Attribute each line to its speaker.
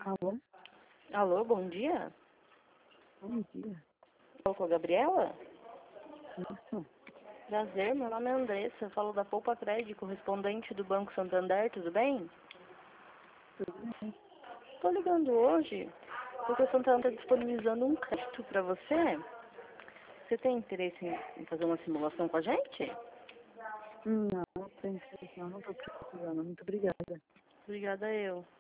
Speaker 1: Alô?
Speaker 2: Alô, bom dia.
Speaker 1: Bom dia.
Speaker 2: Falo com a Gabriela?
Speaker 1: Isso.
Speaker 2: Prazer, meu nome é Andressa, eu falo da Poupa Crédito, correspondente do Banco Santander, tudo bem?
Speaker 1: Tudo bem?
Speaker 2: Tô ligando hoje porque o Santander está disponibilizando um crédito para você. Você tem interesse em fazer uma simulação com a gente?
Speaker 1: Não, não tem interesse não. Não estou precisando. Muito obrigada.
Speaker 2: Obrigada eu.